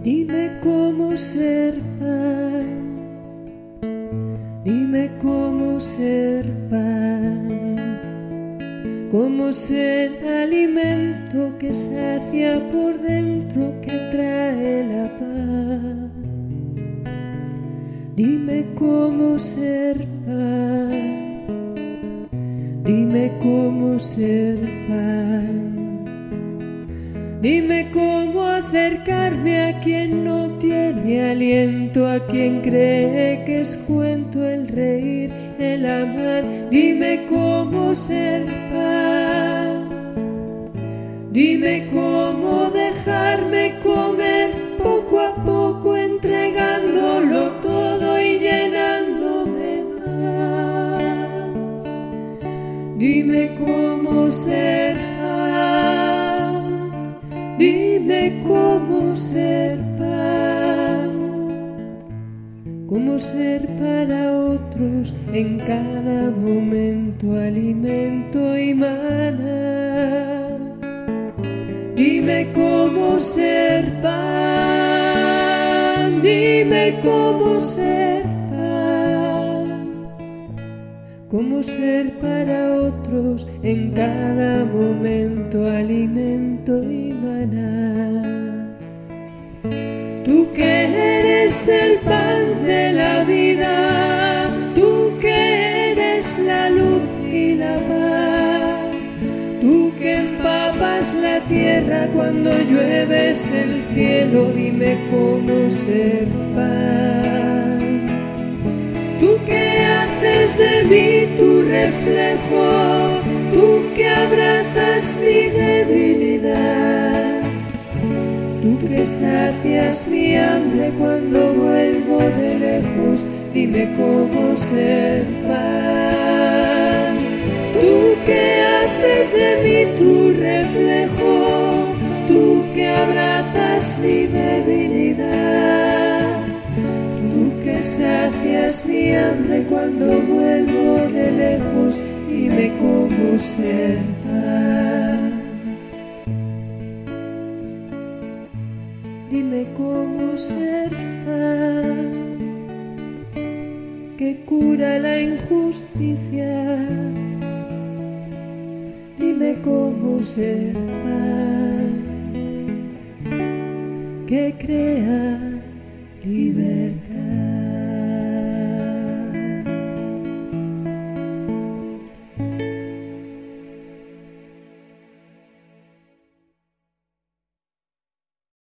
Dime cómo ser pan, dime cómo ser pan, cómo ser alimento que sacia por dentro, que trae la paz. Dime cómo ser pan, dime cómo ser pan. Dime cómo acercarme a quien no tiene aliento, a quien cree que es cuento el reír, el amar. Dime cómo ser pan, dime cómo dejarme comer poco a poco, entregándolo todo y llenándome más. Dime cómo ser pan, dime cómo ser pan, cómo ser para otros en cada momento alimento y maná. Dime cómo ser pan, dime cómo ser pan, cómo ser para otros en cada momento alimento y maná. Tú que eres el pan de la vida, tú que eres la luz y la paz, tú que empapas la tierra cuando llueves el cielo, dime cómo ser pan. Tú que haces de mí tu reflejo, tú que abrazas mi debilidad, tú que sacias mi hambre cuando vuelvo de lejos, dime cómo ser pan. Tú que haces de mí tu reflejo, tú que abrazas mi debilidad, tú que sacias mi hambre cuando vuelvo de lejos, dime cómo ser pan. Dime cómo ser pan, que cura la injusticia. Dime cómo ser pan, que crea libertad.